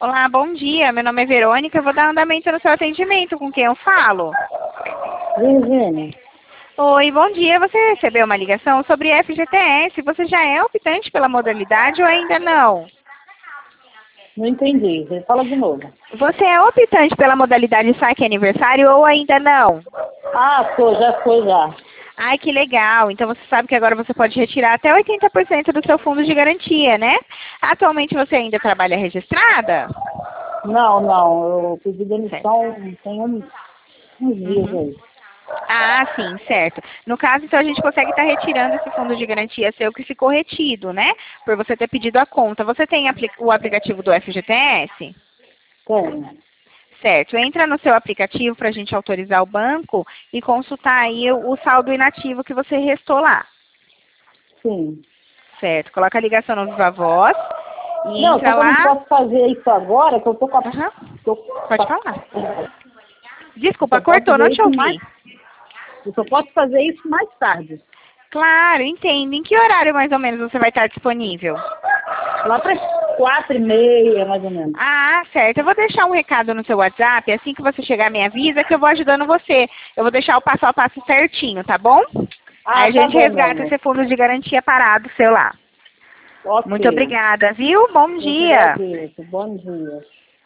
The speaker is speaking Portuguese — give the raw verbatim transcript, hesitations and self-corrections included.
Olá, bom dia. Meu nome é Verônica. Eu vou dar andamento no seu atendimento. Com quem eu falo? Virgínia, Oi, bom dia. Você recebeu uma ligação sobre F G T S. Você já é optante pela modalidade ou ainda não? não entendi. Você fala de novo. Você é optante pela modalidade saque aniversário ou ainda não? Ah, tô, já foi já. Ai, que legal. Então você sabe que agora você pode retirar até oitenta por cento do seu fundo de garantia, né? Atualmente você ainda trabalha registrada? Não, não, eu pedi Certo. demissão tem uns, uns dias Uhum. aí. Ah, sim, certo. No caso, então, a gente consegue estar retirando esse fundo de garantia seu que ficou retido, né? Por você ter pedido a conta. Você tem apli- o aplicativo do F G T S? Tenho. Certo. Entra no seu aplicativo para a gente autorizar o banco e consultar aí o, o saldo inativo que você restou lá. Sim. Certo. Coloca a ligação no Viva Voz e Não, só entra que eu não lá. posso fazer isso agora, que eu tô com a... Aham. Tô, Pode com falar. a- eu Desculpa, só posso cortou, não fazer te isso mais... ouvi. Eu só posso fazer isso mais tarde. Claro, entendo. Em que horário mais ou menos você vai estar disponível? Lá para quatro e meia, mais ou menos. Ah, certo. Eu vou deixar um recado no seu WhatsApp. Assim que você chegar, me avisa que eu vou ajudando você. Eu vou deixar o passo a passo certinho, tá bom? Aí Ah, a tá gente bom, meu resgata amor. esse fundo de garantia parado seu lá. Muito Ok. obrigada, viu? Bom Eu que dia. agradeço. Bom dia.